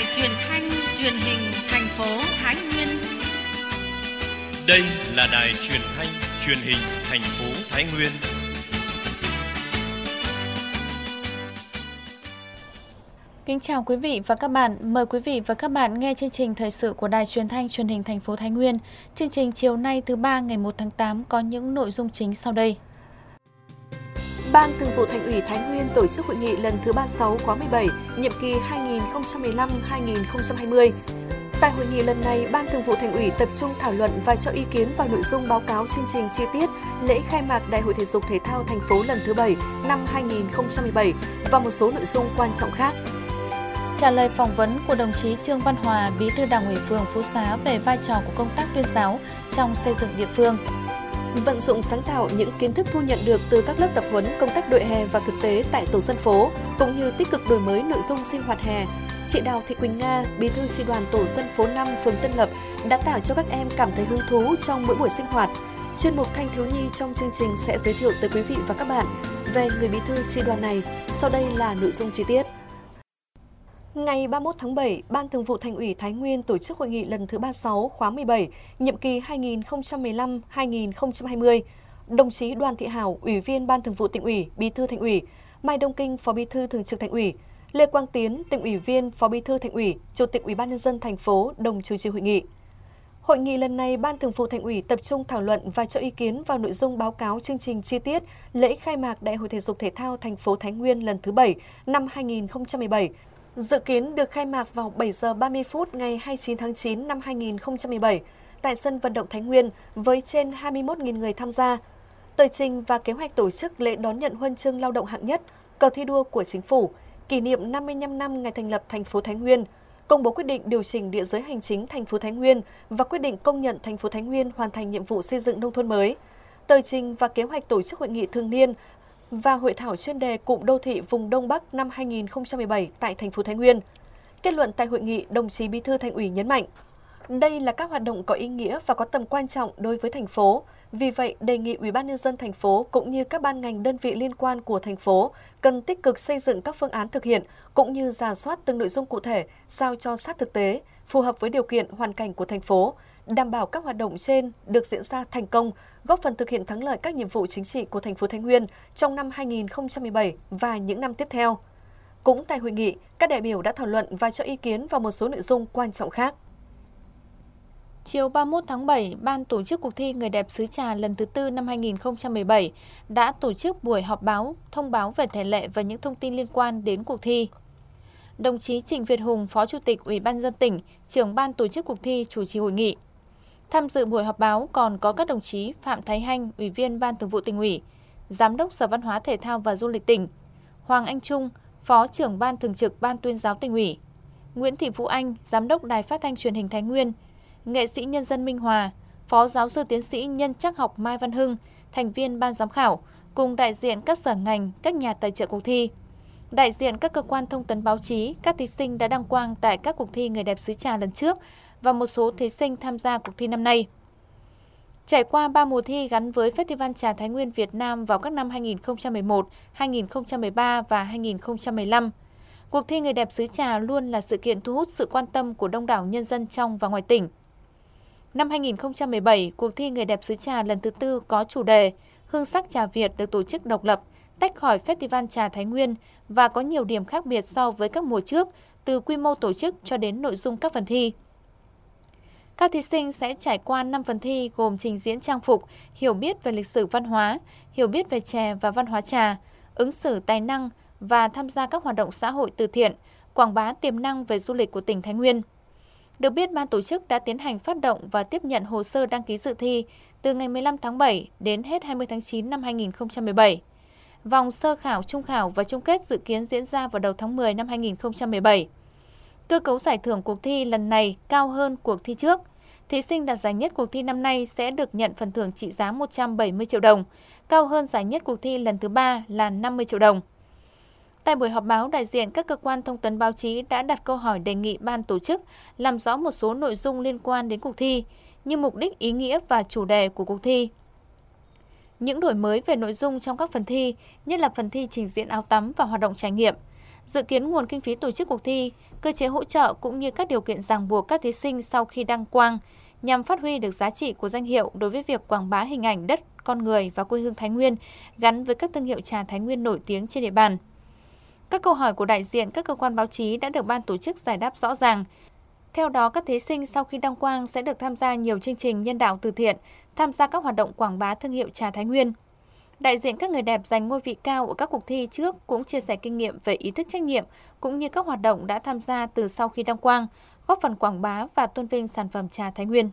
Đài truyền thanh truyền hình thành phố Thái Nguyên. Đây là đài truyền thanh truyền hình thành phố Thái Nguyên. Kính chào quý vị và các bạn. Mời quý vị và các bạn nghe chương trình thời sự của Đài truyền thanh truyền hình thành phố Thái Nguyên. Chương trình chiều nay thứ ba ngày 1 tháng 8 có những nội dung chính sau đây. Ban Thường vụ Thành ủy Thái Nguyên tổ chức hội nghị lần thứ 36 khóa 17, nhiệm kỳ 2015-2020. Tại hội nghị lần này, Ban Thường vụ Thành ủy tập trung thảo luận và cho ý kiến vào nội dung báo cáo chương trình chi tiết lễ khai mạc Đại hội Thể dục Thể thao thành phố lần thứ 7 năm 2017 và một số nội dung quan trọng khác. Trả lời phỏng vấn của đồng chí Trương Văn Hòa, Bí thư Đảng ủy phường Phú Xá về vai trò của công tác tuyên giáo trong xây dựng địa phương. Vận dụng sáng tạo những kiến thức thu nhận được từ các lớp tập huấn công tác đội hè vào thực tế tại tổ dân phố, cũng như tích cực đổi mới nội dung sinh hoạt hè. Chị Đào Thị Quỳnh Nga, Bí thư chi đoàn tổ dân phố 5 phường Tân Lập đã tạo cho các em cảm thấy hứng thú trong mỗi buổi sinh hoạt. Chuyên mục Thanh thiếu nhi trong chương trình sẽ giới thiệu tới quý vị và các bạn về người bí thư chi đoàn này. Sau đây là nội dung chi tiết. Ngày 31 tháng 7, Ban Thường vụ Thành ủy Thái Nguyên tổ chức hội nghị lần thứ 36 khóa 17, nhiệm kỳ 2015-2020. Đồng chí Đoàn Thị Hảo, Ủy viên Ban Thường vụ Tỉnh ủy, Bí thư Thành ủy, Mai Đông Kinh, Phó Bí thư Thường trực Thành ủy, Lê Quang Tiến, Tỉnh ủy viên, Phó Bí thư Thành ủy, Chủ tịch Ủy ban nhân dân thành phố đồng chủ trì hội nghị. Hội nghị lần này, Ban Thường vụ Thành ủy tập trung thảo luận và cho ý kiến vào nội dung báo cáo chương trình chi tiết lễ khai mạc Đại hội Thể dục Thể thao thành phố Thái Nguyên lần thứ 7 năm 2017. Dự kiến được khai mạc vào 7 giờ 30 phút ngày 29 tháng 9 năm 2017 tại sân vận động Thái Nguyên với trên 21.000 người tham gia. Tờ trình và kế hoạch tổ chức lễ đón nhận huân chương lao động hạng nhất, cờ thi đua của Chính phủ, kỷ niệm 55 năm ngày thành lập thành phố Thái Nguyên, công bố quyết định điều chỉnh địa giới hành chính thành phố Thái Nguyên và quyết định công nhận thành phố Thái Nguyên hoàn thành nhiệm vụ xây dựng nông thôn mới. Tờ trình và kế hoạch tổ chức hội nghị thường niên và hội thảo chuyên đề cụm đô thị vùng Đông Bắc năm 2017 tại thành phố Thái Nguyên. Kết luận tại hội nghị, đồng chí Bí thư Thành ủy nhấn mạnh, đây là các hoạt động có ý nghĩa và có tầm quan trọng đối với thành phố. Vì vậy, đề nghị Ủy ban nhân dân thành phố cũng như các ban ngành đơn vị liên quan của thành phố cần tích cực xây dựng các phương án thực hiện cũng như rà soát từng nội dung cụ thể sao cho sát thực tế, phù hợp với điều kiện hoàn cảnh của thành phố, đảm bảo các hoạt động trên được diễn ra thành công, góp phần thực hiện thắng lợi các nhiệm vụ chính trị của thành phố Thái Nguyên trong năm 2017 và những năm tiếp theo. Cũng tại hội nghị, các đại biểu đã thảo luận và cho ý kiến vào một số nội dung quan trọng khác. Chiều 31 tháng 7, Ban tổ chức cuộc thi Người đẹp xứ Trà lần thứ 4 năm 2017 đã tổ chức buổi họp báo thông báo về thể lệ và những thông tin liên quan đến cuộc thi. Đồng chí Trịnh Việt Hùng, Phó Chủ tịch Ủy ban nhân dân tỉnh, trưởng ban tổ chức cuộc thi chủ trì hội nghị. Tham dự buổi họp báo còn có các đồng chí Phạm Thái Hanh, Ủy viên Ban Thường vụ Tỉnh ủy, Giám đốc Sở Văn hóa Thể thao và Du lịch tỉnh, Hoàng Anh Trung, Phó trưởng Ban Thường trực Ban Tuyên giáo Tỉnh ủy, Nguyễn Thị Vũ Anh, Giám đốc Đài Phát thanh Truyền hình Thái Nguyên, nghệ sĩ nhân dân Minh Hòa, Phó giáo sư tiến sĩ nhân trắc học Mai Văn Hưng, thành viên ban giám khảo, cùng đại diện các sở ngành, các nhà tài trợ cuộc thi, đại diện các cơ quan thông tấn báo chí, các thí sinh đã đăng quang tại các cuộc thi Người đẹp xứ Trà lần trước và một số thí sinh tham gia cuộc thi năm nay. Trải qua 3 mùa thi gắn với Festival Trà Thái Nguyên Việt Nam vào các năm 2011, 2013 và 2015, cuộc thi Người đẹp xứ Trà luôn là sự kiện thu hút sự quan tâm của đông đảo nhân dân trong và ngoài tỉnh. Năm 2017, cuộc thi Người đẹp xứ Trà lần thứ 4 có chủ đề Hương sắc trà Việt được tổ chức độc lập, tách khỏi Festival Trà Thái Nguyên và có nhiều điểm khác biệt so với các mùa trước, từ quy mô tổ chức cho đến nội dung các phần thi. Các thí sinh sẽ trải qua 5 phần thi gồm trình diễn trang phục, hiểu biết về lịch sử văn hóa, hiểu biết về chè và văn hóa trà, ứng xử tài năng và tham gia các hoạt động xã hội từ thiện, quảng bá tiềm năng về du lịch của tỉnh Thái Nguyên. Được biết, ban tổ chức đã tiến hành phát động và tiếp nhận hồ sơ đăng ký dự thi từ ngày 15 tháng 7 đến hết 20 tháng 9 năm 2017. Vòng sơ khảo, trung khảo và chung kết dự kiến diễn ra vào đầu tháng 10 năm 2017. Cơ cấu giải thưởng cuộc thi lần này cao hơn cuộc thi trước. Thí sinh đạt giải nhất cuộc thi năm nay sẽ được nhận phần thưởng trị giá 170 triệu đồng, cao hơn giải nhất cuộc thi lần thứ 3 là 50 triệu đồng. Tại buổi họp báo, đại diện các cơ quan thông tấn báo chí đã đặt câu hỏi đề nghị ban tổ chức làm rõ một số nội dung liên quan đến cuộc thi, như mục đích, ý nghĩa và chủ đề của cuộc thi. Những đổi mới về nội dung trong các phần thi, nhất là phần thi trình diễn áo tắm và hoạt động trải nghiệm, Dự kiến nguồn kinh phí tổ chức cuộc thi, cơ chế hỗ trợ cũng như các điều kiện ràng buộc các thí sinh sau khi đăng quang nhằm phát huy được giá trị của danh hiệu đối với việc quảng bá hình ảnh đất, con người và quê hương Thái Nguyên gắn với các thương hiệu trà Thái Nguyên nổi tiếng trên địa bàn. Các câu hỏi của đại diện các cơ quan báo chí đã được ban tổ chức giải đáp rõ ràng. Theo đó, các thí sinh sau khi đăng quang sẽ được tham gia nhiều chương trình nhân đạo từ thiện, tham gia các hoạt động quảng bá thương hiệu trà Thái Nguyên. Đại diện các người đẹp giành ngôi vị cao ở các cuộc thi trước cũng chia sẻ kinh nghiệm về ý thức trách nhiệm cũng như các hoạt động đã tham gia từ sau khi đăng quang, góp phần quảng bá và tôn vinh sản phẩm trà Thái Nguyên.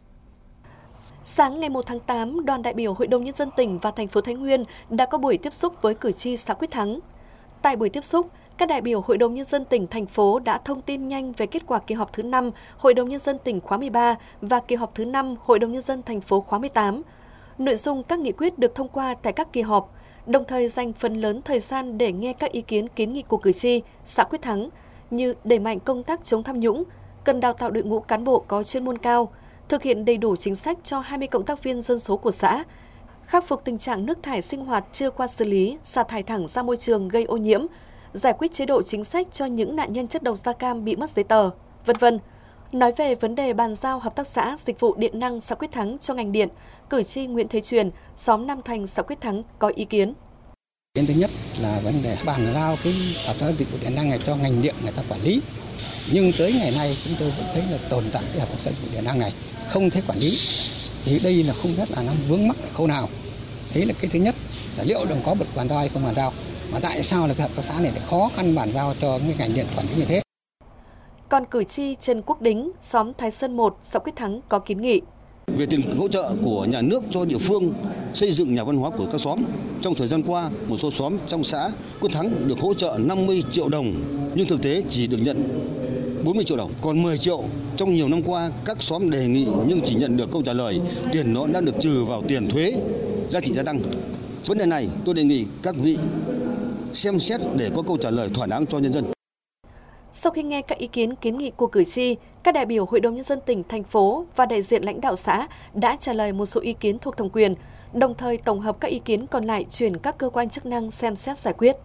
Sáng ngày 1 tháng 8, đoàn đại biểu Hội đồng Nhân dân tỉnh và thành phố Thái Nguyên đã có buổi tiếp xúc với cử tri xã Quyết Thắng. Tại buổi tiếp xúc, các đại biểu Hội đồng Nhân dân tỉnh, thành phố đã thông tin nhanh về kết quả kỳ họp thứ 5 Hội đồng Nhân dân tỉnh khóa 13 và kỳ họp thứ 5 Hội đồng Nhân dân thành phố khóa 18. Nội dung các nghị quyết được thông qua tại các kỳ họp, đồng thời dành phần lớn thời gian để nghe các ý kiến kiến nghị của cử tri xã Quyết Thắng như đẩy mạnh công tác chống tham nhũng, cần đào tạo đội ngũ cán bộ có chuyên môn cao, thực hiện đầy đủ chính sách cho 20 cộng tác viên dân số của xã, khắc phục tình trạng nước thải sinh hoạt chưa qua xử lý, xả thải thẳng ra môi trường gây ô nhiễm, giải quyết chế độ chính sách cho những nạn nhân chất độc da cam bị mất giấy tờ, v.v. Nói về vấn đề bàn giao hợp tác xã dịch vụ điện năng xã Quyết Thắng cho ngành điện, cử tri Nguyễn Thế Truyền, xóm Nam Thành, xã Quyết Thắng có ý kiến. Thứ nhất là vấn đề bàn giao cái hợp tác dịch vụ điện năng này cho ngành điện người ta quản lý. Nhưng tới ngày nay chúng tôi vẫn thấy là tồn tại cái hợp tác xã dịch vụ điện năng này không thể quản lý. Thì đây là không biết là nó vướng mắc ở khâu nào. Thế là cái thứ nhất là liệu đồng có bật bàn giao hay không bàn giao. Mà tại sao là cái hợp tác xã này lại khó khăn bàn giao cho cái ngành điện quản lý như thế? Còn cử tri Trần Quốc Đính, xóm Thái Sơn 1, xã Quyết Thắng có kiến nghị. Về tiền hỗ trợ của nhà nước cho địa phương xây dựng nhà văn hóa của các xóm. Trong thời gian qua, một số xóm trong xã Quyết Thắng được hỗ trợ 50 triệu đồng, nhưng thực tế chỉ được nhận 40 triệu đồng. Còn 10 triệu trong nhiều năm qua, các xóm đề nghị nhưng chỉ nhận được câu trả lời tiền nó đã được trừ vào tiền thuế, giá trị gia tăng. Vấn đề này tôi đề nghị các vị xem xét để có câu trả lời thỏa đáng cho nhân dân. Sau khi nghe các ý kiến kiến nghị của cử tri, các đại biểu Hội đồng Nhân dân tỉnh, thành phố và đại diện lãnh đạo xã đã trả lời một số ý kiến thuộc thẩm quyền, đồng thời tổng hợp các ý kiến còn lại chuyển các cơ quan chức năng xem xét giải quyết.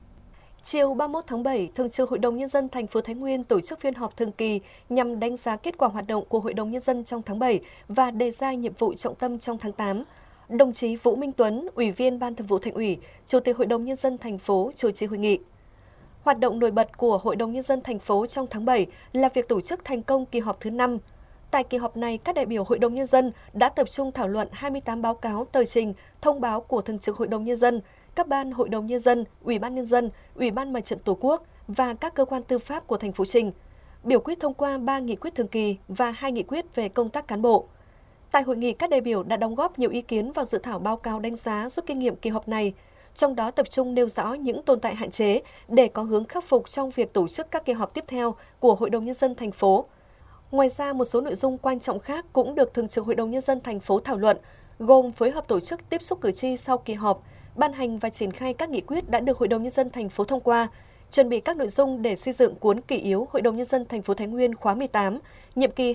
Chiều 31 tháng 7, Thường trực Hội đồng Nhân dân thành phố Thái Nguyên tổ chức phiên họp thường kỳ nhằm đánh giá kết quả hoạt động của Hội đồng Nhân dân trong tháng 7 và đề ra nhiệm vụ trọng tâm trong tháng 8. Đồng chí Vũ Minh Tuấn, Ủy viên Ban Thường vụ Thành ủy, Chủ tịch Hội đồng Nhân dân thành phố chủ trì hội nghị. Hoạt động nổi bật của Hội đồng Nhân dân thành phố trong tháng 7 là việc tổ chức thành công kỳ họp thứ 5. Tại kỳ họp này, các đại biểu Hội đồng Nhân dân đã tập trung thảo luận 28 báo cáo, tờ trình, thông báo của Thường trực Hội đồng Nhân dân, các ban Hội đồng Nhân dân, Ủy ban Nhân dân, Ủy ban Mặt trận Tổ quốc và các cơ quan tư pháp của thành phố trình. Biểu quyết thông qua 3 nghị quyết thường kỳ và 2 nghị quyết về công tác cán bộ. Tại hội nghị, các đại biểu đã đóng góp nhiều ý kiến vào dự thảo báo cáo đánh giá rút kinh nghiệm kỳ họp này, trong đó tập trung nêu rõ những tồn tại hạn chế để có hướng khắc phục trong việc tổ chức các kỳ họp tiếp theo của Hội đồng Nhân dân thành phố. Ngoài ra, một số nội dung quan trọng khác cũng được Thường trực Hội đồng Nhân dân thành phố thảo luận, gồm phối hợp tổ chức tiếp xúc cử tri sau kỳ họp, ban hành và triển khai các nghị quyết đã được Hội đồng Nhân dân thành phố thông qua, chuẩn bị các nội dung để xây dựng cuốn kỷ yếu Hội đồng Nhân dân thành phố Thái Nguyên khóa 18, nhiệm kỳ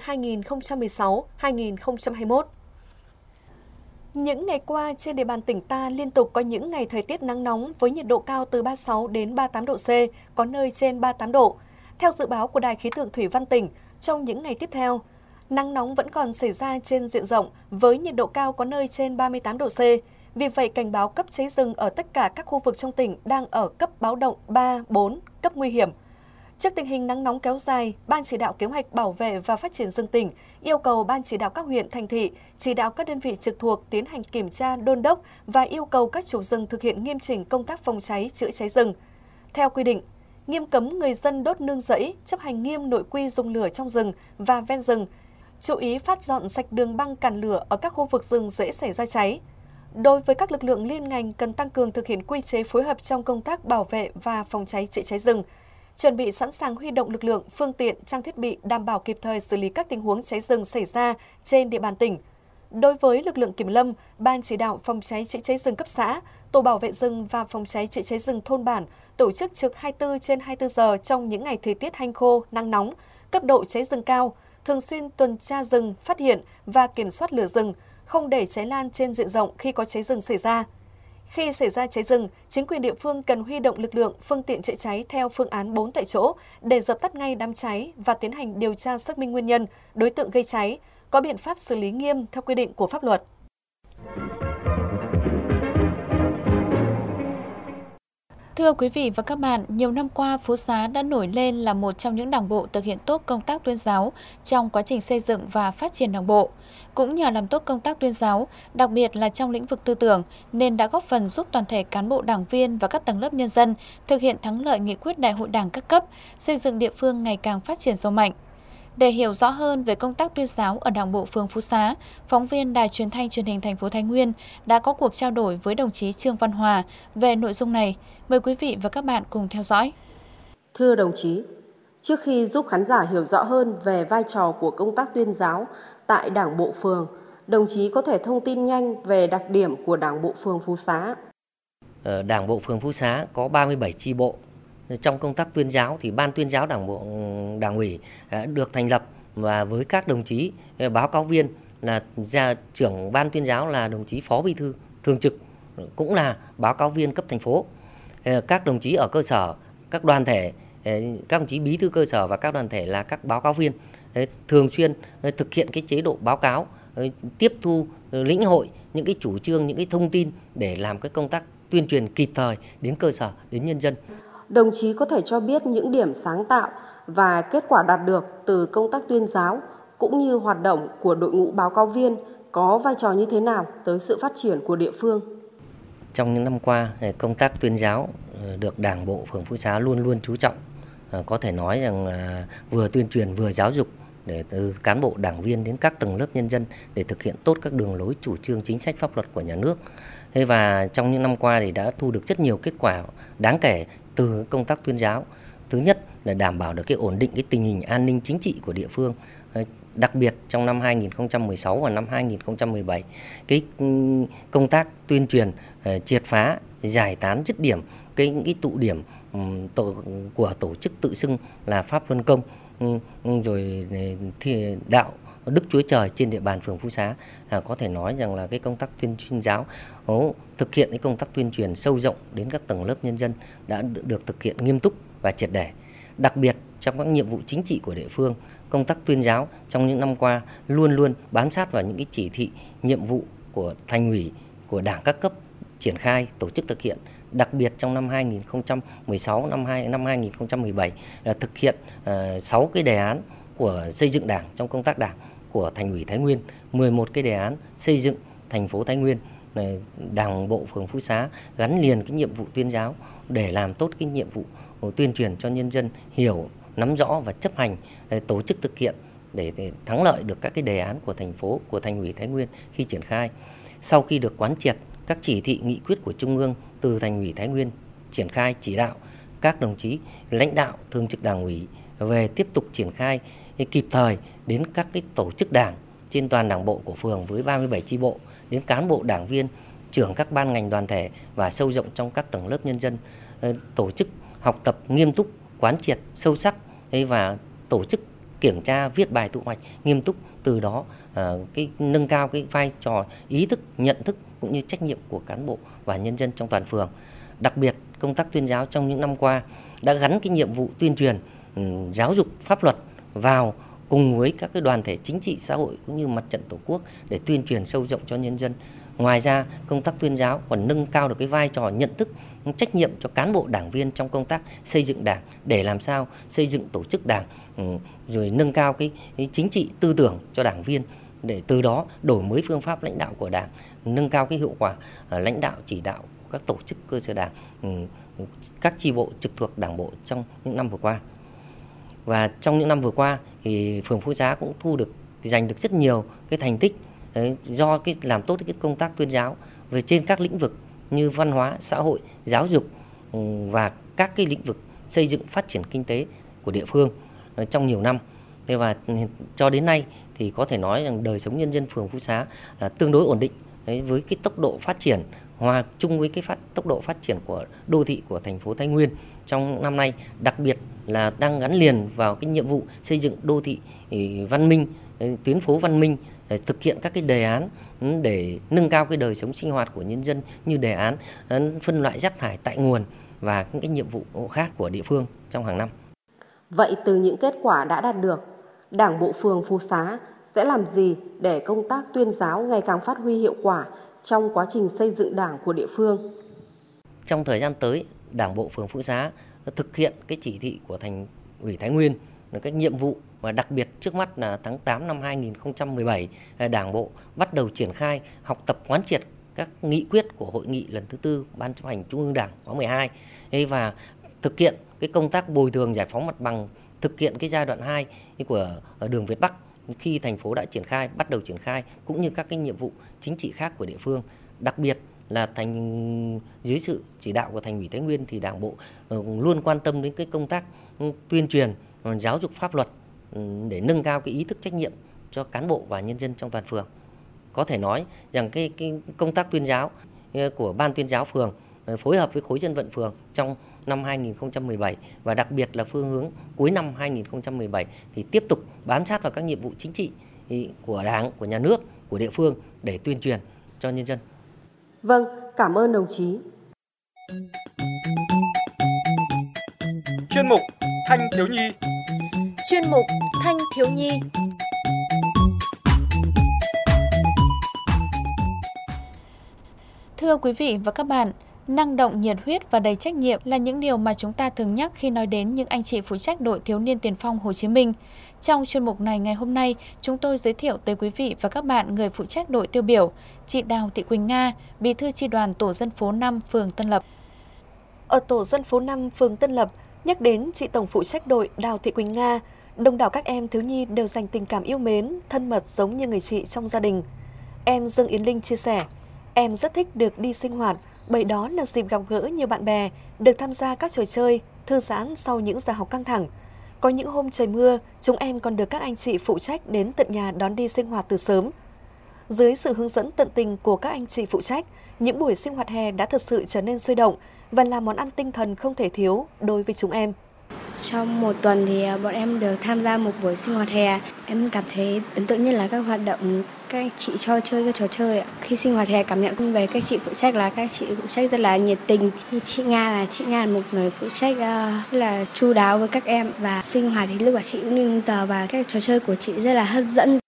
2016-2021. Những ngày qua, trên địa bàn tỉnh ta liên tục có những ngày thời tiết nắng nóng với nhiệt độ cao từ 36 đến 38 độ C, có nơi trên 38 độ. Theo dự báo của Đài khí tượng thủy văn tỉnh, trong những ngày tiếp theo, nắng nóng vẫn còn xảy ra trên diện rộng với nhiệt độ cao có nơi trên 38 độ C. Vì vậy, cảnh báo cấp cháy rừng ở tất cả các khu vực trong tỉnh đang ở cấp báo động 3, 4, cấp nguy hiểm. Trước tình hình nắng nóng kéo dài, Ban chỉ đạo kế hoạch bảo vệ và phát triển rừng tỉnh yêu cầu Ban chỉ đạo các huyện, thành thị chỉ đạo các đơn vị trực thuộc tiến hành kiểm tra, đôn đốc và yêu cầu các chủ rừng thực hiện nghiêm chỉnh công tác phòng cháy, chữa cháy rừng. Theo quy định, nghiêm cấm người dân đốt nương rẫy, chấp hành nghiêm nội quy dùng lửa trong rừng và ven rừng, chú ý phát dọn sạch đường băng cản lửa ở các khu vực rừng dễ xảy ra cháy. Đối với các lực lượng liên ngành cần tăng cường thực hiện quy chế phối hợp trong công tác bảo vệ và phòng cháy chữa cháy rừng, chuẩn bị sẵn sàng huy động lực lượng, phương tiện, trang thiết bị đảm bảo kịp thời xử lý các tình huống cháy rừng xảy ra trên địa bàn tỉnh. Đối với lực lượng kiểm lâm, Ban chỉ đạo phòng cháy chữa cháy rừng cấp xã, tổ bảo vệ rừng và phòng cháy chữa cháy rừng thôn bản tổ chức trực 24/24 giờ trong những ngày thời tiết hanh khô, nắng nóng, cấp độ cháy rừng cao, thường xuyên tuần tra rừng, phát hiện và kiểm soát lửa rừng, không để cháy lan trên diện rộng khi có cháy rừng xảy ra. Khi xảy ra cháy rừng, chính quyền địa phương cần huy động lực lượng, phương tiện chữa cháy theo phương án 4 tại chỗ để dập tắt ngay đám cháy và tiến hành điều tra xác minh nguyên nhân, đối tượng gây cháy, có biện pháp xử lý nghiêm theo quy định của pháp luật. Thưa quý vị và các bạn, nhiều năm qua, Phú Xá đã nổi lên là một trong những đảng bộ thực hiện tốt công tác tuyên giáo trong quá trình xây dựng và phát triển đảng bộ. Cũng nhờ làm tốt công tác tuyên giáo, đặc biệt là trong lĩnh vực tư tưởng, nên đã góp phần giúp toàn thể cán bộ đảng viên và các tầng lớp nhân dân thực hiện thắng lợi nghị quyết Đại hội Đảng các cấp, xây dựng địa phương ngày càng phát triển giàu mạnh. Để hiểu rõ hơn về công tác tuyên giáo ở Đảng bộ phường Phú Xá, phóng viên Đài Truyền thanh Truyền hình thành phố Thái Nguyên đã có cuộc trao đổi với đồng chí Trương Văn Hòa về nội dung này. Mời quý vị và các bạn cùng theo dõi. Thưa đồng chí, trước khi giúp khán giả hiểu rõ hơn về vai trò của công tác tuyên giáo tại Đảng bộ phường, đồng chí có thể thông tin nhanh về đặc điểm của Đảng bộ phường Phú Xá. Đảng bộ phường Phú Xá có 37 chi bộ. Trong công tác tuyên giáo thì Ban tuyên giáo Đảng ủy được thành lập và với các đồng chí báo cáo viên là trưởng Ban tuyên giáo là đồng chí Phó Bí thư thường trực, cũng là báo cáo viên cấp thành phố. Các đồng chí ở cơ sở, các đoàn thể, các đồng chí bí thư cơ sở và các đoàn thể là các báo cáo viên thường xuyên thực hiện cái chế độ báo cáo, tiếp thu lĩnh hội những cái chủ trương, những cái thông tin để làm cái công tác tuyên truyền kịp thời đến cơ sở, đến nhân dân. Đồng chí có thể cho biết những điểm sáng tạo và kết quả đạt được từ công tác tuyên giáo cũng như hoạt động của đội ngũ báo cáo viên có vai trò như thế nào tới sự phát triển của địa phương? Trong những năm qua, công tác tuyên giáo được Đảng bộ phường Phú Xá luôn luôn chú trọng. Có thể nói rằng là vừa tuyên truyền vừa giáo dục để từ cán bộ đảng viên đến các tầng lớp nhân dân để thực hiện tốt các đường lối chủ trương chính sách pháp luật của nhà nước. Và trong những năm qua thì đã thu được rất nhiều kết quả đáng kể từ công tác tuyên giáo. Thứ nhất là đảm bảo được cái ổn định cái tình hình an ninh chính trị của địa phương. Đặc biệt trong năm 2016 và năm 2017, cái công tác tuyên truyền triệt phá, giải tán dứt điểm cái tụ điểm của tổ chức tự xưng là Pháp Luân Công, rồi thì đạo Đức Chúa Trời trên địa bàn phường Phú Xá. Có thể nói rằng là cái công tác tuyên giáo thực hiện cái công tác tuyên truyền sâu rộng đến các tầng lớp nhân dân đã được thực hiện nghiêm túc và triệt để. Đặc biệt trong các nhiệm vụ chính trị của địa phương, công tác tuyên giáo trong những năm qua luôn luôn bám sát vào những cái chỉ thị, nhiệm vụ của Thành ủy, của Đảng các cấp triển khai tổ chức thực hiện. Đặc biệt trong năm 2016, năm 2017 là thực hiện 6 cái đề án của xây dựng Đảng trong công tác Đảng của Thành ủy Thái Nguyên, 11 cái đề án xây dựng thành phố Thái Nguyên. Đảng bộ phường Phú Xá gắn liền cái nhiệm vụ tuyên giáo để làm tốt cái nhiệm vụ tuyên truyền cho nhân dân hiểu, nắm rõ và chấp hành, tổ chức thực hiện để thắng lợi được các cái đề án của thành phố, của Thành ủy Thái Nguyên khi triển khai. Sau khi được quán triệt các chỉ thị nghị quyết của Trung ương từ Thành ủy Thái Nguyên triển khai chỉ đạo các đồng chí lãnh đạo thường trực Đảng ủy về tiếp tục triển khai kịp thời đến các cái tổ chức đảng trên toàn Đảng bộ của phường với 37 chi bộ, đến cán bộ đảng viên, trưởng các ban ngành đoàn thể và sâu rộng trong các tầng lớp nhân dân, tổ chức học tập nghiêm túc, quán triệt sâu sắc và tổ chức kiểm tra viết bài thu hoạch nghiêm túc, từ đó cái nâng cao cái vai trò ý thức, nhận thức cũng như trách nhiệm của cán bộ và nhân dân trong toàn phường. Đặc biệt công tác tuyên giáo trong những năm qua đã gắn cái nhiệm vụ tuyên truyền, giáo dục pháp luật vào cùng với các cái đoàn thể chính trị xã hội cũng như mặt trận Tổ quốc để tuyên truyền sâu rộng cho nhân dân. Ngoài ra, công tác tuyên giáo còn nâng cao được cái vai trò nhận thức, trách nhiệm cho cán bộ đảng viên trong công tác xây dựng Đảng để làm sao xây dựng tổ chức Đảng, rồi nâng cao cái chính trị tư tưởng cho đảng viên để từ đó đổi mới phương pháp lãnh đạo của Đảng, nâng cao cái hiệu quả lãnh đạo chỉ đạo của các tổ chức cơ sở Đảng, các chi bộ trực thuộc Đảng bộ trong những năm vừa qua. Và trong những năm vừa qua thì phường Phú Xá cũng giành được rất nhiều cái thành tích do cái làm tốt cái công tác tuyên giáo về trên các lĩnh vực như văn hóa, xã hội, giáo dục và các cái lĩnh vực xây dựng phát triển kinh tế của địa phương trong nhiều năm. Và cho đến nay thì có thể nói rằng đời sống nhân dân phường Phú Xá là tương đối ổn định với cái tốc độ phát triển hòa chung với cái tốc độ phát triển của đô thị của thành phố Thái Nguyên trong năm nay, đặc biệt là đang gắn liền vào cái nhiệm vụ xây dựng đô thị văn minh, tuyến phố văn minh thực hiện các cái đề án để nâng cao cái đời sống sinh hoạt của nhân dân, như đề án phân loại rác thải tại nguồn và những cái nhiệm vụ khác của địa phương trong hàng năm. Vậy từ những kết quả đã đạt được, Đảng bộ phường Phú Xá sẽ làm gì để công tác tuyên giáo ngày càng phát huy hiệu quả trong quá trình xây dựng Đảng của địa phương? Trong thời gian tới, Đảng bộ phường Phú Xá thực hiện cái chỉ thị của Thành ủy Thái Nguyên, các nhiệm vụ và đặc biệt trước mắt là tháng 8 năm 2017, Đảng bộ bắt đầu triển khai học tập quán triệt các nghị quyết của hội nghị lần thứ 4 Ban chấp hành Trung ương Đảng khóa 12 và thực hiện cái công tác bồi thường giải phóng mặt bằng, thực hiện cái giai đoạn 2 của đường Việt Bắc khi thành phố đã bắt đầu triển khai, cũng như các cái nhiệm vụ chính trị khác của địa phương. Đặc biệt là dưới sự chỉ đạo của Thành ủy Thái Nguyên thì Đảng bộ luôn quan tâm đến cái công tác tuyên truyền, giáo dục pháp luật để nâng cao cái ý thức trách nhiệm cho cán bộ và nhân dân trong toàn phường. Có thể nói rằng cái công tác tuyên giáo của Ban tuyên giáo phường phối hợp với khối dân vận phường trong năm 2017 và đặc biệt là phương hướng cuối năm 2017 thì tiếp tục bám sát vào các nhiệm vụ chính trị của Đảng, của nhà nước, của địa phương để tuyên truyền cho nhân dân. Vâng, cảm ơn đồng chí. Chuyên mục Thanh thiếu nhi. Chuyên mục Thanh thiếu nhi. Thưa quý vị và các bạn, năng động, nhiệt huyết và đầy trách nhiệm là những điều mà chúng ta thường nhắc khi nói đến những anh chị phụ trách đội thiếu niên tiền phong Hồ Chí Minh. Trong chuyên mục này ngày hôm nay, chúng tôi giới thiệu tới quý vị và các bạn người phụ trách đội tiêu biểu, chị Đào Thị Quỳnh Nga, Bí thư chi đoàn tổ dân phố 5 phường Tân Lập. Ở tổ dân phố 5 phường Tân Lập, nhắc đến chị tổng phụ trách đội Đào Thị Quỳnh Nga, đông đảo các em thiếu nhi đều dành tình cảm yêu mến, thân mật giống như người chị trong gia đình. Em Dương Yến Linh chia sẻ, em rất thích được đi sinh hoạt, bởi đó là dịp gặp gỡ nhiều bạn bè, được tham gia các trò chơi, thư giãn sau những giờ học căng thẳng. Có những hôm trời mưa, chúng em còn được các anh chị phụ trách đến tận nhà đón đi sinh hoạt từ sớm. Dưới sự hướng dẫn tận tình của các anh chị phụ trách, những buổi sinh hoạt hè đã thật sự trở nên sôi động và là món ăn tinh thần không thể thiếu đối với chúng em. Trong một tuần thì bọn em được tham gia một buổi sinh hoạt hè. Em cảm thấy ấn tượng nhất là các hoạt động các anh chị cho chơi các trò chơi. Khi sinh hoạt hè cảm nhận về các chị phụ trách là các chị phụ trách rất là nhiệt tình. Chị Nga là một người phụ trách rất là chu đáo với các em, và sinh hoạt thì lúc mà chị cũng như giờ và các trò chơi của chị rất là hấp dẫn.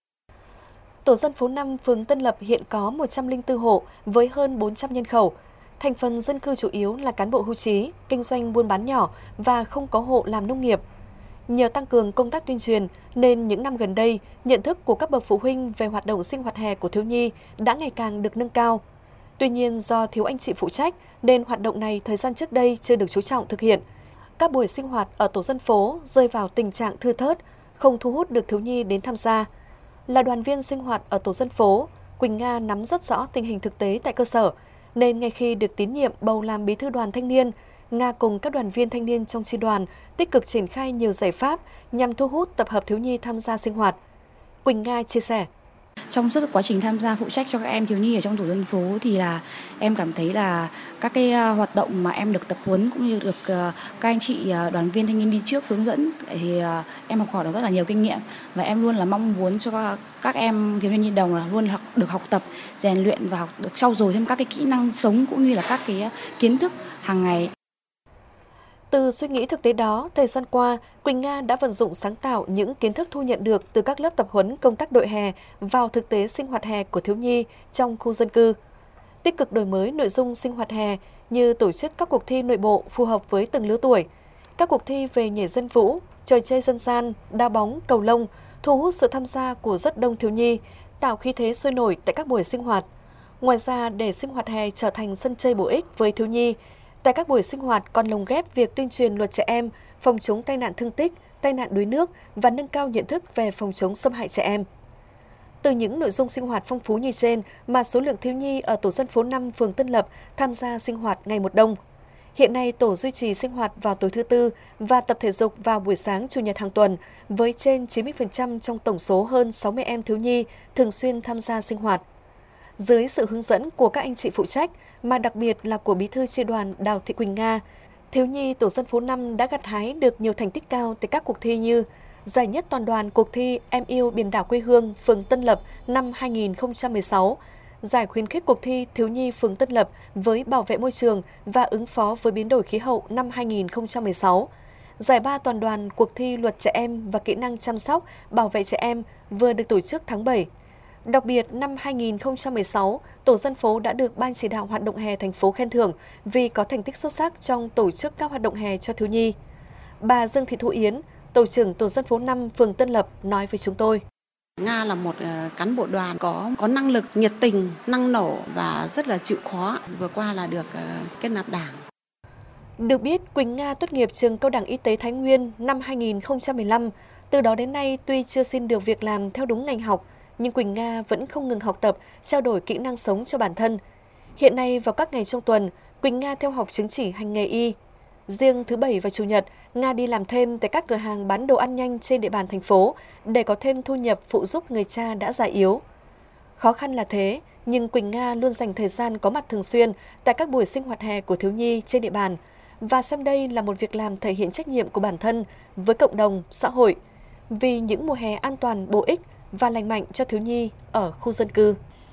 Tổ dân phố 5 phường Tân Lập hiện có 104 hộ với hơn 400 nhân khẩu. Thành phần dân cư chủ yếu là cán bộ hưu trí, kinh doanh buôn bán nhỏ và không có hộ làm nông nghiệp. Nhờ tăng cường công tác tuyên truyền nên những năm gần đây, nhận thức của các bậc phụ huynh về hoạt động sinh hoạt hè của thiếu nhi đã ngày càng được nâng cao. Tuy nhiên do thiếu anh chị phụ trách nên hoạt động này thời gian trước đây chưa được chú trọng thực hiện. Các buổi sinh hoạt ở tổ dân phố rơi vào tình trạng thưa thớt, không thu hút được thiếu nhi đến tham gia. Là đoàn viên sinh hoạt ở tổ dân phố, Quỳnh Nga nắm rất rõ tình hình thực tế tại cơ sở, nên ngay khi được tín nhiệm bầu làm bí thư đoàn thanh niên, Nga cùng các đoàn viên thanh niên trong chi đoàn tích cực triển khai nhiều giải pháp nhằm thu hút tập hợp thiếu nhi tham gia sinh hoạt. Quỳnh Nga chia sẻ. Trong suốt quá trình tham gia phụ trách cho các em thiếu nhi ở trong tổ dân phố thì là em cảm thấy là các cái hoạt động mà em được tập huấn cũng như được các anh chị đoàn viên thanh niên đi trước hướng dẫn thì em học hỏi được rất là nhiều kinh nghiệm, và em luôn là mong muốn cho các em thiếu niên nhi đồng là luôn được học tập, rèn luyện và được trau dồi thêm các cái kỹ năng sống cũng như là các cái kiến thức hàng ngày. Từ suy nghĩ thực tế đó, thời gian qua, Quỳnh Nga đã vận dụng sáng tạo những kiến thức thu nhận được từ các lớp tập huấn công tác đội hè vào thực tế sinh hoạt hè của thiếu nhi trong khu dân cư. Tích cực đổi mới nội dung sinh hoạt hè như tổ chức các cuộc thi nội bộ phù hợp với từng lứa tuổi, các cuộc thi về nhảy dân vũ, trò chơi dân gian, đá bóng, cầu lông, thu hút sự tham gia của rất đông thiếu nhi, tạo khí thế sôi nổi tại các buổi sinh hoạt. Ngoài ra, để sinh hoạt hè trở thành sân chơi bổ ích với thiếu nhi, tại các buổi sinh hoạt còn lồng ghép việc tuyên truyền luật trẻ em, phòng chống tai nạn thương tích, tai nạn đuối nước và nâng cao nhận thức về phòng chống xâm hại trẻ em. Từ những nội dung sinh hoạt phong phú như trên mà số lượng thiếu nhi ở tổ dân phố 5 phường Tân Lập tham gia sinh hoạt ngày một đông. Hiện nay tổ duy trì sinh hoạt vào tối thứ Tư và tập thể dục vào buổi sáng Chủ nhật hàng tuần với trên 90% trong tổng số hơn 60 em thiếu nhi thường xuyên tham gia sinh hoạt. Dưới sự hướng dẫn của các anh chị phụ trách, mà đặc biệt là của Bí thư chi đoàn Đào Thị Quỳnh Nga, thiếu nhi tổ dân phố 5 đã gặt hái được nhiều thành tích cao tại các cuộc thi như giải nhất toàn đoàn cuộc thi Em yêu biển đảo quê hương phường Tân Lập năm 2016, giải khuyến khích cuộc thi thiếu nhi phường Tân Lập với bảo vệ môi trường và ứng phó với biến đổi khí hậu năm 2016. Giải ba toàn đoàn cuộc thi luật trẻ em và kỹ năng chăm sóc, bảo vệ trẻ em vừa được tổ chức tháng 7. Đặc biệt, năm 2016, Tổ dân phố đã được Ban chỉ đạo hoạt động hè thành phố khen thưởng vì có thành tích xuất sắc trong tổ chức các hoạt động hè cho thiếu nhi. Bà Dương Thị Thu Yến, Tổ trưởng Tổ dân phố 5 phường Tân Lập nói với chúng tôi. Nga là một cán bộ đoàn có năng lực, nhiệt tình, năng nổ và rất là chịu khó. Vừa qua là được kết nạp đảng. Được biết, Quỳnh Nga tốt nghiệp trường Cao đẳng Y tế Thái Nguyên năm 2015. Từ đó đến nay, tuy chưa xin được việc làm theo đúng ngành học, nhưng Quỳnh Nga vẫn không ngừng học tập, trao đổi kỹ năng sống cho bản thân. Hiện nay, vào các ngày trong tuần, Quỳnh Nga theo học chứng chỉ hành nghề y. Riêng thứ Bảy và Chủ nhật, Nga đi làm thêm tại các cửa hàng bán đồ ăn nhanh trên địa bàn thành phố để có thêm thu nhập phụ giúp người cha đã già yếu. Khó khăn là thế, nhưng Quỳnh Nga luôn dành thời gian có mặt thường xuyên tại các buổi sinh hoạt hè của thiếu nhi trên địa bàn và xem đây là một việc làm thể hiện trách nhiệm của bản thân với cộng đồng, xã hội vì những mùa hè an toàn, bổ ích và lành mạnh cho thiếu nhi ở khu dân cư.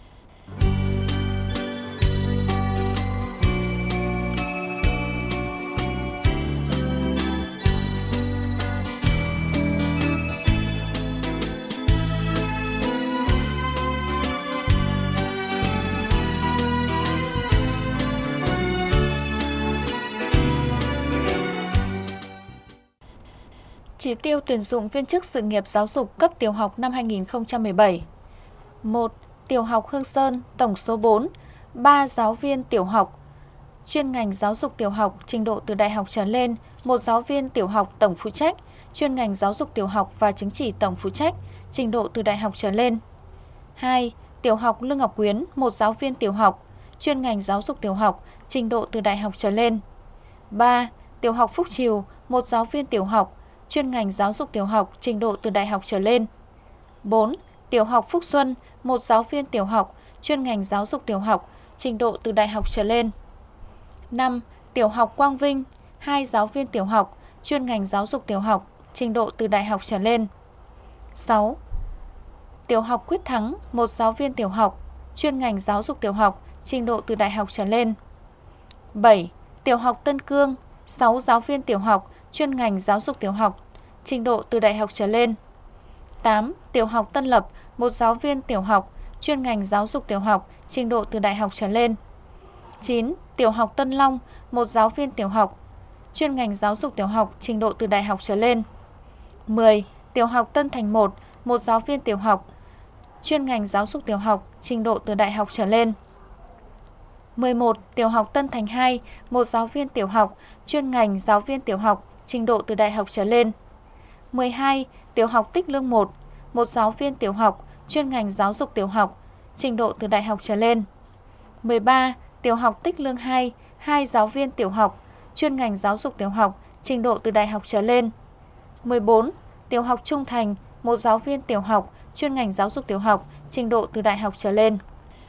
Chỉ tiêu tuyển dụng viên chức sự nghiệp giáo dục cấp tiểu học năm 2017. 1. Tiểu học Hương Sơn, tổng số 4, 3 giáo viên tiểu học, chuyên ngành giáo dục tiểu học, trình độ từ đại học trở lên, 1 giáo viên tiểu học tổng phụ trách, chuyên ngành giáo dục tiểu học và chứng chỉ tổng phụ trách, trình độ từ đại học trở lên. 2. Tiểu học Lương Ngọc Quyến, 1 giáo viên tiểu học, chuyên ngành giáo dục tiểu học, trình độ từ đại học trở lên. 3. Tiểu học Phúc Triều, 1 giáo viên tiểu học, chuyên ngành giáo dục tiểu học, trình độ từ đại học trở lên. 4. Tiểu học Phúc Xuân, 1 giáo viên tiểu học, chuyên ngành giáo dục tiểu học, trình độ từ đại học trở lên. 5. Tiểu học Quang Vinh, 2 giáo viên tiểu học, chuyên ngành giáo dục tiểu học, trình độ từ đại học trở lên. 6. Tiểu học Quyết Thắng, 1 giáo viên tiểu học, chuyên ngành giáo dục tiểu học, trình độ từ đại học trở lên. 7. Tiểu học Tân Cương, 6 giáo viên tiểu học, chuyên ngành giáo dục tiểu học, trình độ từ đại học trở lên. 8. Tiểu học Tân Lập, 1 giáo viên tiểu học, chuyên ngành giáo dục tiểu học, trình độ từ đại học trở lên. 9. Tiểu học Tân Long, 1 giáo viên tiểu học, chuyên ngành giáo dục tiểu học, trình độ từ đại học trở lên. 10. Tiểu học Tân Thành 1, 1 giáo viên tiểu học, chuyên ngành giáo dục tiểu học, trình độ từ đại học trở lên. 11. Tiểu học Tân Thành 2, 1 giáo viên tiểu học, chuyên ngành giáo viên tiểu học, trình độ từ đại học trở lên. 12. Tiểu học Tích Lương 1, 1 giáo viên tiểu học, chuyên ngành giáo dục tiểu học, trình độ từ đại học trở lên. 13. Tiểu học Tích Lương 2, 2 giáo viên tiểu học, chuyên ngành giáo dục tiểu học, trình độ từ đại học trở lên. 14. Tiểu học Trung Thành, 1 giáo viên tiểu học, chuyên ngành giáo dục tiểu học, trình độ từ đại học trở lên.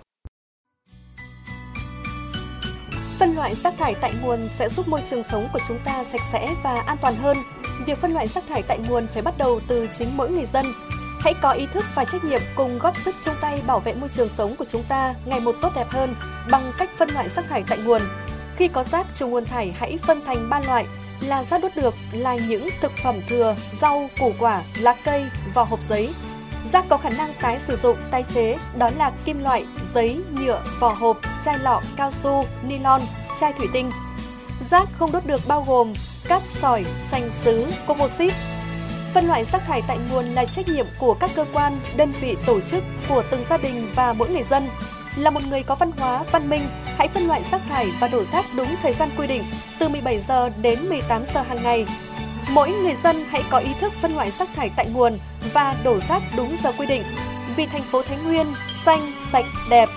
Phân loại rác thải tại nguồn sẽ giúp môi trường sống của chúng ta sạch sẽ và an toàn hơn. Việc phân loại rác thải tại nguồn phải bắt đầu từ chính mỗi người dân. Hãy có ý thức và trách nhiệm cùng góp sức chung tay bảo vệ môi trường sống của chúng ta ngày một tốt đẹp hơn bằng cách phân loại rác thải tại nguồn. Khi có rác trùng nguồn thải hãy phân thành 3 loại là rác đốt được là những thực phẩm thừa, rau, củ quả, lá cây, vỏ hộp giấy. Rác có khả năng tái sử dụng, tái chế đó là kim loại, giấy, nhựa, vỏ hộp, chai lọ, cao su, nylon, chai thủy tinh. Rác không đốt được bao gồm cát sỏi, sành sứ, composite. Phân loại rác thải tại nguồn là trách nhiệm của các cơ quan, đơn vị, tổ chức, của từng gia đình và mỗi người dân. Là một người có văn hóa, văn minh, hãy phân loại rác thải và đổ rác đúng thời gian quy định, từ 17 giờ đến 18 giờ hàng ngày. Mỗi người dân hãy có ý thức phân loại rác thải tại nguồn và đổ rác đúng giờ quy định. Vì thành phố Thái Nguyên xanh, sạch, đẹp.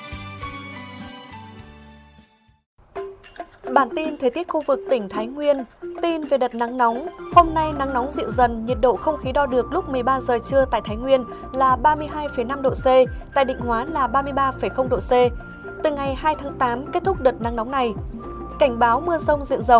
Bản tin thời tiết khu vực tỉnh Thái Nguyên. Tin về đợt nắng nóng. Hôm nay nắng nóng dịu dần, nhiệt độ không khí đo được lúc 13 giờ trưa tại Thái Nguyên là 32,5 độ C, tại Định Hóa là 33,0 độ C. Từ ngày 2 tháng 8 kết thúc đợt nắng nóng này. Cảnh báo mưa rông diện rộng.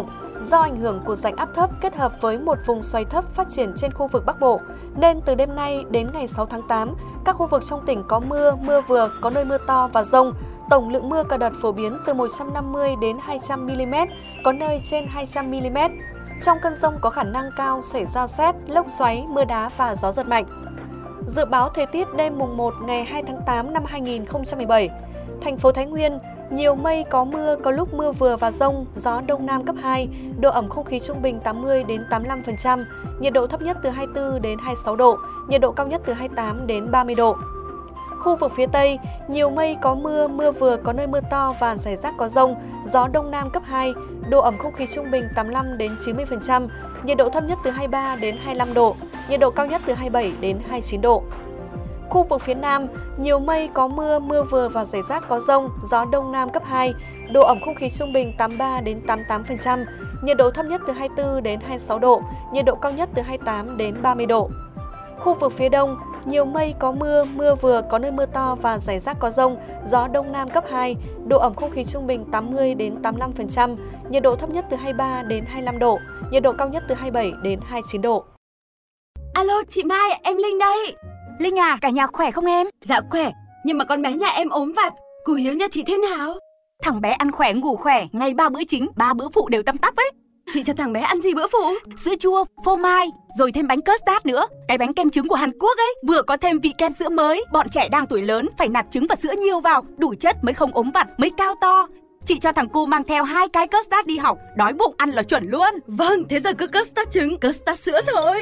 Do ảnh hưởng của rãnh áp thấp kết hợp với một vùng xoáy thấp phát triển trên khu vực Bắc Bộ, nên từ đêm nay đến ngày 6 tháng 8, các khu vực trong tỉnh có mưa, mưa vừa, có nơi mưa to và dông. Tổng lượng mưa cả đợt phổ biến từ 150 đến 200 mm, có nơi trên 200 mm. Trong cơn dông có khả năng cao xảy ra sét, lốc xoáy, mưa đá và gió giật mạnh. Dự báo thời tiết đêm mùng 1 ngày 2 tháng 8 năm 2017. Thành phố Thái Nguyên, nhiều mây có mưa, có lúc mưa vừa và dông, gió đông nam cấp 2, độ ẩm không khí trung bình 80 đến 85%, nhiệt độ thấp nhất từ 24 đến 26 độ, nhiệt độ cao nhất từ 28 đến 30 độ. Khu vực phía Tây, nhiều mây có mưa, mưa vừa, có nơi mưa to và rải rác có dông, gió đông nam cấp 2, độ ẩm không khí trung bình 85 đến 90%, nhiệt độ thấp nhất từ 23 đến 25 độ, nhiệt độ cao nhất từ 27 đến 29 độ. Khu vực phía Nam, nhiều mây có mưa, mưa vừa và rải rác có dông, gió đông nam cấp 2, độ ẩm không khí trung bình 83 đến 88%, nhiệt độ thấp nhất từ 24 đến 26 độ, nhiệt độ cao nhất từ 28 đến 30 độ. Khu vực phía Đông, nhiều mây có mưa, mưa vừa, có nơi mưa to và rải rác có dông, gió đông nam cấp 2, độ ẩm không khí trung bình 80 đến 85%, nhiệt độ thấp nhất từ 23 đến 25 độ, nhiệt độ cao nhất từ 27 đến 29 độ. Alo, chị Mai, em Linh đây. Linh à, cả nhà khỏe không em? Dạ khỏe, nhưng mà con bé nhà em ốm vặt. Cô Hiếu nhà chị thế nào? Thằng bé ăn khỏe, ngủ khỏe, ngày 3 bữa chính, 3 bữa phụ đều tăm tắp ấy. Chị cho thằng bé ăn gì bữa phụ? Sữa chua, phô mai, rồi thêm bánh custard nữa. Cái bánh kem trứng của Hàn Quốc ấy, vừa có thêm vị kem sữa mới. Bọn trẻ đang tuổi lớn phải nạp trứng và sữa nhiều vào, đủ chất mới không ốm vặt, mới cao to. Chị cho thằng cu mang theo 2 cái custard đi học, đói bụng ăn là chuẩn luôn. Vâng, thế giờ cứ custard trứng, custard sữa thôi.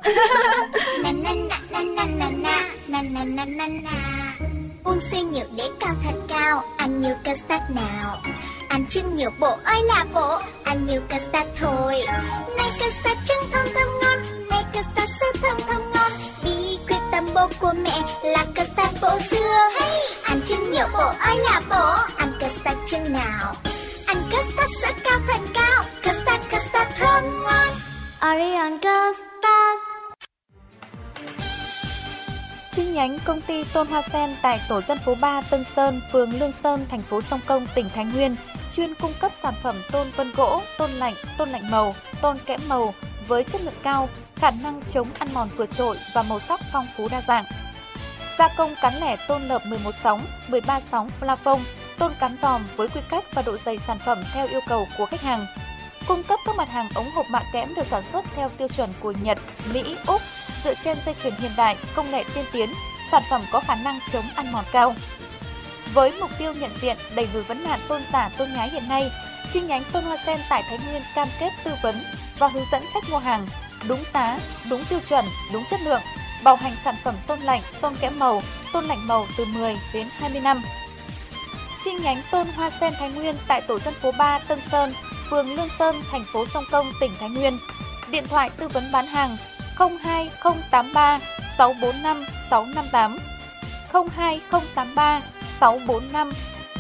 Uống sữa nhiều để cao thật cao, ăn nhiều custard nào. Ăn trứng nhiều bộ ơi là bộ, ăn nhiều custard thôi. Này custard trứng thơm thơm ngon, này custard sữa thơm thơm ngon. Bí quyết tâm bổ của mẹ là custard bổ xương. Hey! Ăn trứng nhiều bộ ơi là bộ, ăn custard trứng nào. Ăn custard sữa cao thật cao, custard thơm ngon. Orion custard. Chi nhánh công ty Tôn Hoa Sen tại tổ dân phố 3 Tân Sơn, phường Lương Sơn, thành phố Sông Công, tỉnh Thái Nguyên chuyên cung cấp sản phẩm tôn vân gỗ, tôn lạnh màu, tôn kẽm màu với chất lượng cao, khả năng chống ăn mòn vượt trội và màu sắc phong phú đa dạng. Gia công cán lẻ tôn lợp 11 sóng, 13 sóng Flavon, tôn cán vòm với quy cách và độ dày sản phẩm theo yêu cầu của khách hàng. Cung cấp các mặt hàng ống hộp mạ kẽm được sản xuất theo tiêu chuẩn của Nhật, Mỹ, Úc, dựa trên dây chuyền hiện đại, công nghệ tiên tiến, sản phẩm có khả năng chống ăn mòn cao. Với mục tiêu nhận diện, đẩy lùi vấn nạn tôn giả tôn nhái hiện nay, chi nhánh Tôn Hoa Sen tại Thái Nguyên cam kết tư vấn và hướng dẫn khách mua hàng đúng giá, đúng tiêu chuẩn, đúng chất lượng, bảo hành sản phẩm tôn lạnh, tôn kẽm màu, tôn lạnh màu từ 10 đến 20 năm. Chi nhánh Tôn Hoa Sen Thái Nguyên tại tổ dân phố 3 Tân Sơn, phường Lương Sơn, thành phố Sông Công, tỉnh Thái Nguyên. Điện thoại tư vấn bán hàng 02083 645 658 02083 645.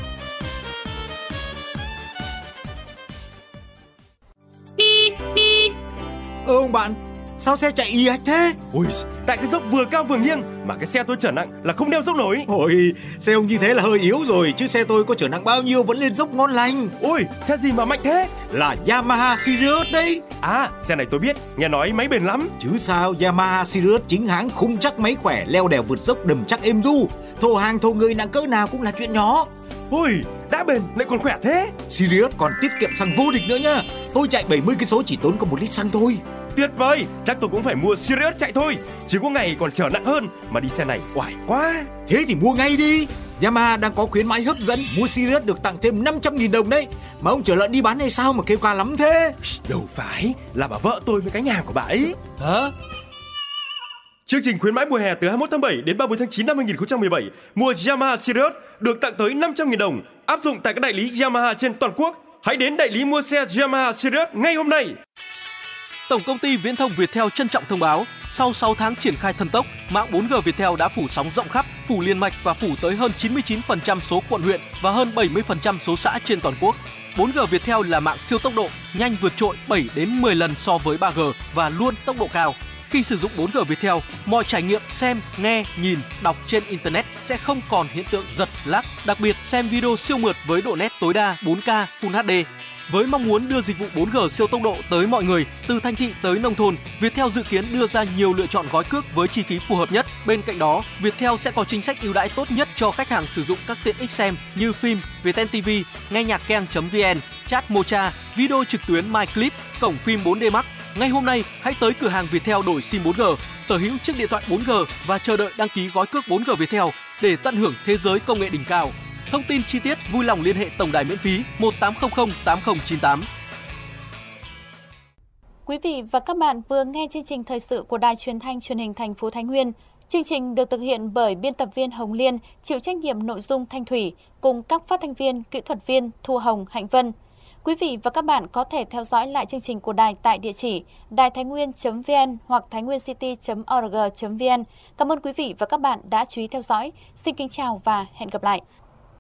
Ông bạn, sao xe chạy ì ạch thế? Ôi, tại cái dốc vừa cao vừa nghiêng mà cái xe tôi chở nặng là không đeo dốc nổi. Ôi, xe ông như thế là hơi yếu rồi, chứ xe tôi có chở nặng bao nhiêu vẫn lên dốc ngon lành. Ôi, xe gì mà mạnh thế? Là Yamaha Sirius đấy. À, xe này tôi biết, nghe nói máy bền lắm. Chứ sao, Yamaha Sirius chính hãng, khung chắc máy khỏe, leo đèo vượt dốc đầm chắc êm du. Thổ hàng thổ người nặng cỡ nào cũng là chuyện nhỏ. Ôi, đã bền lại còn khỏe thế. Sirius còn tiết kiệm xăng vô địch nữa nhá. Tôi chạy 70 cây số chỉ tốn có 1 lít xăng thôi. Tuyệt vời, chắc tôi cũng phải mua Sirius chạy thôi. Chứ có ngày còn chở nặng hơn, mà đi xe này oải quá. Thế thì mua ngay đi. Yamaha đang có khuyến mãi hấp dẫn, mua Sirius được tặng thêm 500.000 đồng đấy. Mà ông chở lợn đi bán hay sao mà kêu ca lắm thế? Đâu phải, là bà vợ tôi với cái nhà của bà ấy. Hả? Chương trình khuyến mãi mùa hè từ 21 tháng 7 đến 30 tháng 9 năm 2017, mua Yamaha Sirius được tặng tới 500.000 đồng, áp dụng tại các đại lý Yamaha trên toàn quốc. Hãy đến đại lý mua xe Yamaha Sirius ngay hôm nay. Tổng công ty Viễn thông Viettel trân trọng thông báo, sau 6 tháng triển khai thần tốc, mạng 4G Viettel đã phủ sóng rộng khắp, phủ liên mạch và phủ tới hơn 99% số quận huyện và hơn 70% số xã trên toàn quốc. 4G Viettel là mạng siêu tốc độ, nhanh vượt trội 7 đến 10 lần so với 3G và luôn tốc độ cao. Khi sử dụng 4G Viettel, mọi trải nghiệm xem, nghe, nhìn, đọc trên Internet sẽ không còn hiện tượng giật, lag, đặc biệt xem video siêu mượt với độ nét tối đa 4K Full HD. Với mong muốn đưa dịch vụ 4G siêu tốc độ tới mọi người, từ thành thị tới nông thôn, Viettel dự kiến đưa ra nhiều lựa chọn gói cước với chi phí phù hợp nhất. Bên cạnh đó, Viettel sẽ có chính sách ưu đãi tốt nhất cho khách hàng sử dụng các tiện ích xem như phim, Viettel TV, nghe nhạc keng.vn, chat Mocha, video trực tuyến MyClip, cổng phim 4D Max. Ngay hôm nay, hãy tới cửa hàng Viettel đổi SIM 4G, sở hữu chiếc điện thoại 4G và chờ đợi đăng ký gói cước 4G Viettel để tận hưởng thế giới công nghệ đỉnh cao. Thông tin chi tiết vui lòng liên hệ tổng đài miễn phí 1800 8098. Quý vị và các bạn vừa nghe chương trình thời sự của Đài Truyền thanh Truyền hình thành phố Thái Nguyên. Chương trình được thực hiện bởi biên tập viên Hồng Liên, chịu trách nhiệm nội dung Thanh Thủy, cùng các phát thanh viên, kỹ thuật viên Thu Hồng, Hạnh Vân. Quý vị và các bạn có thể theo dõi lại chương trình của đài tại địa chỉ đàitháinguyen.vn hoặc thainguencity.org.vn. Cảm ơn quý vị và các bạn đã chú ý theo dõi. Xin kính chào và hẹn gặp lại.